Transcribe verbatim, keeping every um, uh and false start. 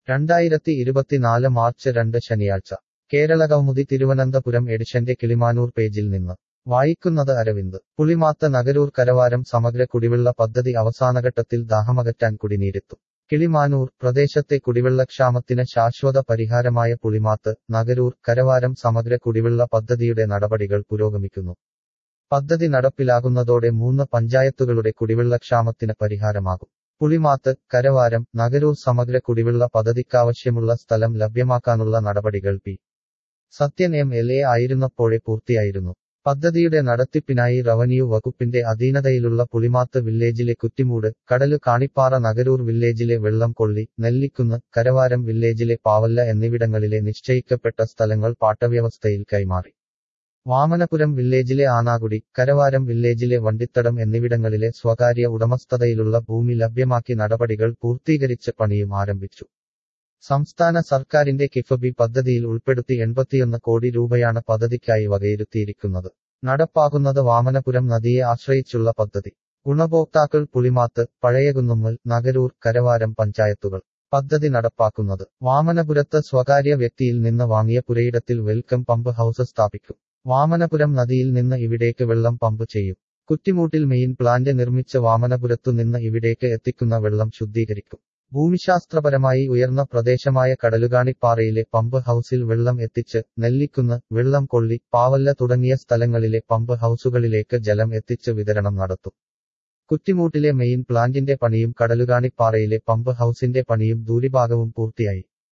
രണ്ടായിരത്തി ഇരുപത്തിനാല് മാർച്ച് രണ്ട് ശനിയാഴ്ച കേരള കൗമുദി തിരുവനന്തപുരം എഡിഷന്റെ കിളിമാനൂർ പേജിൽ നിന്ന് വായിക്കുന്നത് അരവിന്ദ്. പുളിമാത്ത് നഗരൂർ കരവാരം സമഗ്ര കുടിവെള്ള പദ്ധതി അവസാനഘട്ടത്തിൽ ദാഹമകറ്റാൻ കുടിനീരെത്തും. കിളിമാനൂർ പ്രദേശത്തെ കുടിവെള്ളക്ഷാമത്തിന് ശാശ്വത പരിഹാരമായ പുളിമാത്ത് നഗരൂർ കരവാരം സമഗ്ര കുടിവെള്ള പദ്ധതിയുടെ നടപടികൾ പുരോഗമിക്കുന്നു. പദ്ധതി നടപ്പിലാകുന്നതോടെ മൂന്ന് പഞ്ചായത്തുകളുടെ കുടിവെള്ളക്ഷാമത്തിന് പരിഹാരമാകും. പുളിമാത്ത് കരവാരം നഗരൂർ സമഗ്ര കുടിവെള്ള പദ്ധതിക്കാവശ്യമുള്ള സ്ഥലം ലഭ്യമാക്കാനുള്ള നടപടികൾ P Sathyan M L A ആയിരുന്നപ്പോഴേ പൂർത്തിയായിരുന്നു. പദ്ധതിയുടെ നടത്തിപ്പിനായി റവന്യൂ വകുപ്പിന്റെ അധീനതയിലുള്ള പുളിമാത്ത് വില്ലേജിലെ കുറ്റിമൂട് കടലു കാണിപ്പാറ നഗരൂർ വില്ലേജിലെ വെള്ളംകൊള്ളി നെല്ലിക്കുന്ന് കരവാരം വില്ലേജിലെ പാവല്ല എന്നിവിടങ്ങളിലെ നിശ്ചയിക്കപ്പെട്ട സ്ഥലങ്ങൾ പാട്ടവ്യവസ്ഥയിൽ കൈമാറി. വാമനപുരം വില്ലേജിലെ ആനാകുടി കരവാരം വില്ലേജിലെ വണ്ടിത്തടം എന്നിവിടങ്ങളിലെ സ്വകാര്യ ഉടമസ്ഥതയിലുള്ള ഭൂമി ലഭ്യമാക്കി നടപടികൾ പൂർത്തീകരിച്ച് പണിയും ആരംഭിച്ചു. സംസ്ഥാന സർക്കാരിന്റെ കിഫബി പദ്ധതിയിൽ ഉൾപ്പെടുത്തി എൺപത്തിയൊന്ന് കോടി രൂപയാണ് പദ്ധതിക്കായി വകയിരുത്തിയിരിക്കുന്നത്. നടപ്പാകുന്നത് വാമനപുരം നദിയെ ആശ്രയിച്ചുള്ള പദ്ധതി. ഗുണഭോക്താക്കൾ പുളിമാത്ത് പഴയകുന്നുമ്മൽ നഗരൂർ കരവാരം പഞ്ചായത്തുകൾ. പദ്ധതി നടപ്പാക്കുന്നത് വാമനപുരത്ത് സ്വകാര്യ വ്യക്തിയിൽ നിന്ന് വാങ്ങിയ പുരയിടത്തിൽ വെൽക്കം പമ്പ് ഹൌസ് സ്ഥാപിക്കും. വാമനപുരം നദിയിൽ നിന്ന് ഇവിടേക്ക് വെള്ളം പമ്പ് ചെയ്യും. കുറ്റിമൂട്ടിൽ മെയിൻ പ്ലാന്റ് നിർമ്മിച്ച് വാമനപുരത്തു നിന്ന് ഇവിടേക്ക് എത്തിക്കുന്ന വെള്ളം ശുദ്ധീകരിക്കും. ഭൂമിശാസ്ത്രപരമായി ഉയർന്ന പ്രദേശമായ കടലുകാണിപ്പാറയിലെ പമ്പ് ഹൌസിൽ വെള്ളം എത്തിച്ച് നെല്ലിക്കുന്ന് വെള്ളം കൊള്ളി പാവല്ല തുടങ്ങിയ സ്ഥലങ്ങളിലെ പമ്പ് ഹൌസുകളിലേക്ക് ജലം എത്തിച്ച് വിതരണം നടത്തും. കുറ്റിമൂട്ടിലെ മെയിൻ പ്ലാന്റിന്റെ പണിയും കടലുകാണിപ്പാറയിലെ പമ്പ് ഹൌസിന്റെ പണിയും ഭൂരിഭാഗവും പൂർത്തിയായി.